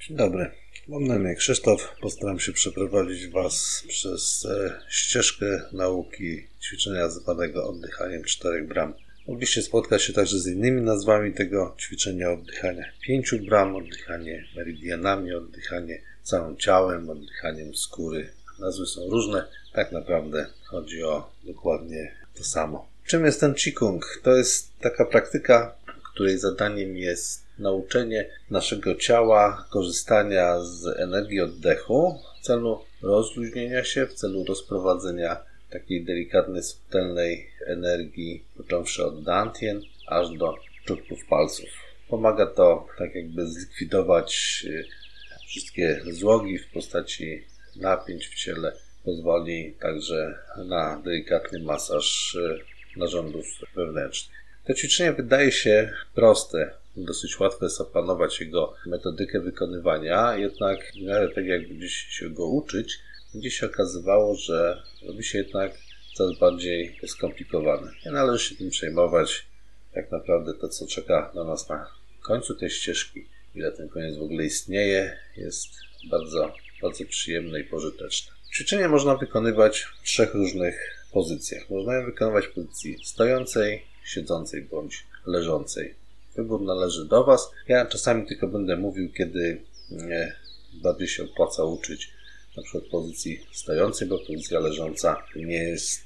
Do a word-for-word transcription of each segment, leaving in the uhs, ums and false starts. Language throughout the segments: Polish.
Dzień dobry, mam na imię Krzysztof. Postaram się przeprowadzić Was przez e, ścieżkę nauki ćwiczenia zwanego oddychaniem czterech bram. Mogliście spotkać się także z innymi nazwami tego ćwiczenia: oddychania pięciu bram, oddychanie meridianami, oddychanie całym ciałem, oddychaniem skóry. Nazwy są różne, tak naprawdę chodzi o dokładnie to samo. Czym jest ten Qigong? To jest taka praktyka, której zadaniem jest nauczenie naszego ciała korzystania z energii oddechu w celu rozluźnienia się, w celu rozprowadzenia takiej delikatnej, subtelnej energii, począwszy od dantien aż do czubków palców. Pomaga to tak jakby zlikwidować wszystkie złogi w postaci napięć w ciele. Pozwoli także na delikatny masaż narządów wewnętrznych. To ćwiczenie wydaje się proste, dosyć łatwo jest opanować jego metodykę wykonywania, jednak w miarę tak jak będzie się go uczyć, będzie się okazywało, że robi się jednak coraz bardziej skomplikowane. Nie należy się tym przejmować. Tak naprawdę to, co czeka na nas na końcu tej ścieżki, ile ten koniec w ogóle istnieje, jest bardzo, bardzo przyjemne i pożyteczne. Ćwiczenie można wykonywać w trzech różnych pozycjach. Można je wykonywać w pozycji stojącej, siedzącej bądź leżącej. Wybór należy do Was. Ja czasami tylko będę mówił, kiedy nie, bardziej się opłaca uczyć na przykład pozycji stojącej, bo pozycja leżąca nie jest,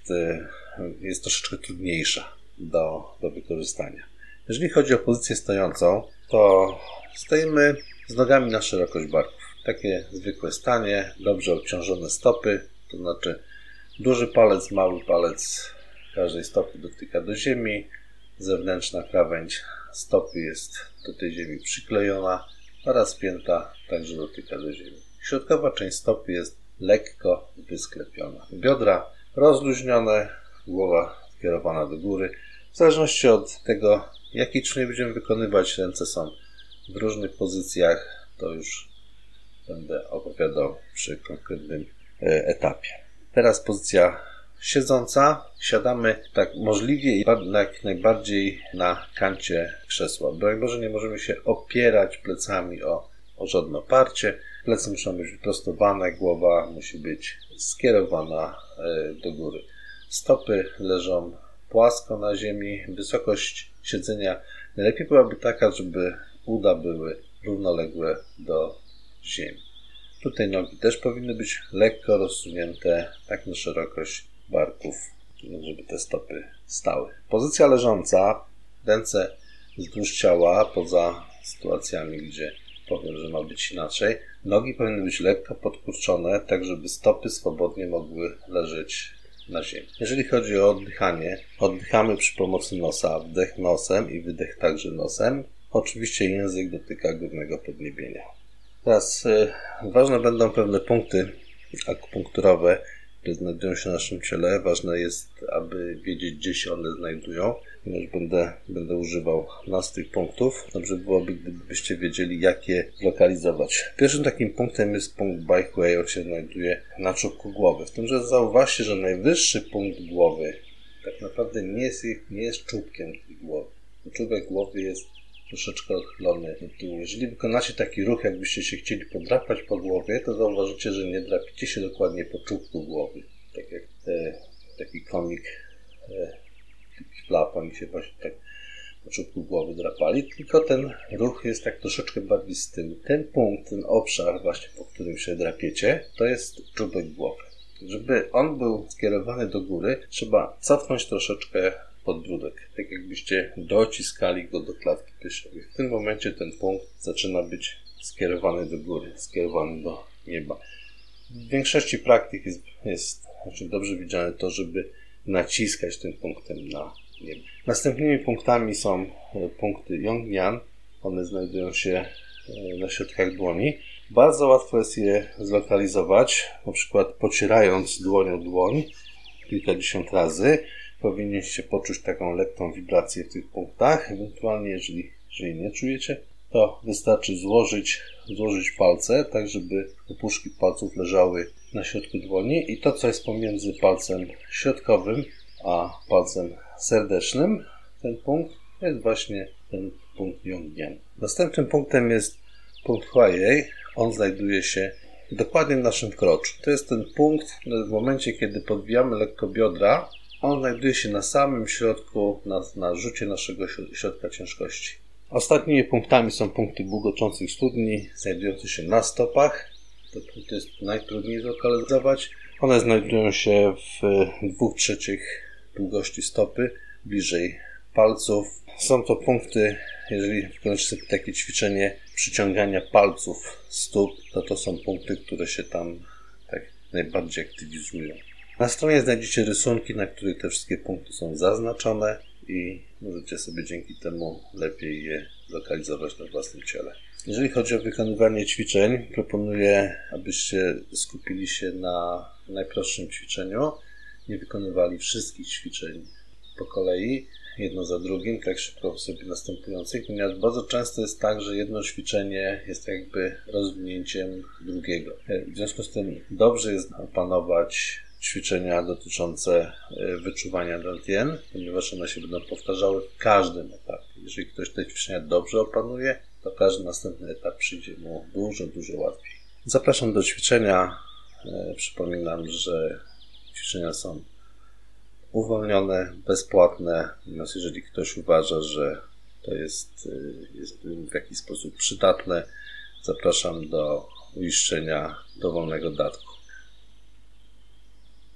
jest troszeczkę trudniejsza do, do wykorzystania. Jeżeli chodzi o pozycję stojącą, to stoimy z nogami na szerokość barków. Takie zwykłe stanie, dobrze obciążone stopy, to znaczy duży palec, mały palec każdej stopy dotyka do ziemi, zewnętrzna krawędź stopy jest do tej ziemi przyklejona oraz pięta także dotyka do ziemi. Środkowa część stopy jest lekko wysklepiona. Biodra rozluźnione, głowa skierowana do góry. W zależności od tego, jaki ćwiczenie będziemy wykonywać, ręce są w różnych pozycjach, to już będę opowiadał przy konkretnym etapie. Teraz pozycja siedząca. Siadamy tak możliwie i jak najbardziej na kancie krzesła. Broń Boże, nie możemy się opierać plecami o, o żadne oparcie. Plecy muszą być wyprostowane, głowa musi być skierowana do góry. Stopy leżą płasko na ziemi. Wysokość siedzenia najlepiej byłaby taka, żeby uda były równoległe do ziemi. Tutaj nogi też powinny być lekko rozsunięte, tak na szerokość barków, żeby te stopy stały. Pozycja leżąca, ręce wzdłuż ciała, poza sytuacjami, gdzie powiem, że ma być inaczej. Nogi powinny być lekko podkurczone, tak żeby stopy swobodnie mogły leżeć na ziemi. Jeżeli chodzi o oddychanie, oddychamy przy pomocy nosa, wdech nosem i wydech także nosem. Oczywiście język dotyka górnego podniebienia. Teraz y, ważne będą pewne punkty akupunkturowe, które znajdują się w naszym ciele. Ważne jest, aby wiedzieć, gdzie się one znajdują. Ponieważ będę, będę używał nas tych punktów. Dobrze byłoby, gdybyście wiedzieli, jak je zlokalizować. Pierwszym takim punktem jest punkt Baihui. On się znajduje na czubku głowy. W tym, że zauważcie, że najwyższy punkt głowy tak naprawdę nie jest, nie jest czubkiem tej głowy. Czubek głowy jest troszeczkę odchylony do tyłu. Jeżeli wykonacie taki ruch, jakbyście się chcieli podrapać po głowie, to zauważycie, że nie drapicie się dokładnie po czubku głowy. Tak jak te, taki komik e, Flap, oni się właśnie tak po czubku głowy drapali, tylko ten ruch jest tak troszeczkę bardziej z tyłu. Ten punkt, ten obszar właśnie, po którym się drapiecie, to jest czubek głowy. Żeby on był skierowany do góry, trzeba cofnąć troszeczkę podbródek, tak jakbyście dociskali go do klatki piersiowej. W tym momencie ten punkt zaczyna być skierowany do góry, skierowany do nieba. W większości praktyk jest, jest znaczy dobrze widziane to, żeby naciskać tym punktem na niebo. Następnymi punktami są punkty Yong-Nyan. One znajdują się na środkach dłoni. Bardzo łatwo jest je zlokalizować, na przykład pocierając dłonią dłoń kilkadziesiąt razy. Powinniście poczuć taką lekką wibrację w tych punktach. Ewentualnie, jeżeli, jeżeli nie czujecie, to wystarczy złożyć, złożyć palce, tak żeby opuszki palców leżały na środku dłoni i to, co jest pomiędzy palcem środkowym a palcem serdecznym, ten punkt, to jest właśnie ten punkt Yong-Nyan. Następnym punktem jest Punkt Huayey, on znajduje się dokładnie w naszym kroczu. To jest ten punkt, w momencie kiedy podbijamy lekko biodra, on znajduje się na samym środku, na, na rzucie naszego środka ciężkości. Ostatnimi punktami są punkty bulgoczących studni, znajdujące się na stopach. Te punkty jest najtrudniej zlokalizować. One znajdują się w dwóch trzecich długości stopy, bliżej palców. Są to punkty, jeżeli wykonasz sobie takie ćwiczenie przyciągania palców stóp, to to są punkty, które się tam tak najbardziej aktywizują. Na stronie znajdziecie rysunki, na których te wszystkie punkty są zaznaczone i możecie sobie dzięki temu lepiej je lokalizować na własnym ciele. Jeżeli chodzi o wykonywanie ćwiczeń, proponuję, abyście skupili się na najprostszym ćwiczeniu, nie wykonywali wszystkich ćwiczeń po kolei, jedno za drugim, tak szybko sobie następujących, ponieważ bardzo często jest tak, że jedno ćwiczenie jest jakby rozwinięciem drugiego. W związku z tym dobrze jest opanować ćwiczenia dotyczące wyczuwania dantien, ponieważ one się będą powtarzały w każdym etapie. Jeżeli ktoś te ćwiczenia dobrze opanuje, to każdy następny etap przyjdzie mu dużo, dużo łatwiej. Zapraszam do ćwiczenia. Przypominam, że ćwiczenia są uwolnione, bezpłatne, natomiast jeżeli ktoś uważa, że to jest, jest w jakiś sposób przydatne, zapraszam do uiszczenia dowolnego datku.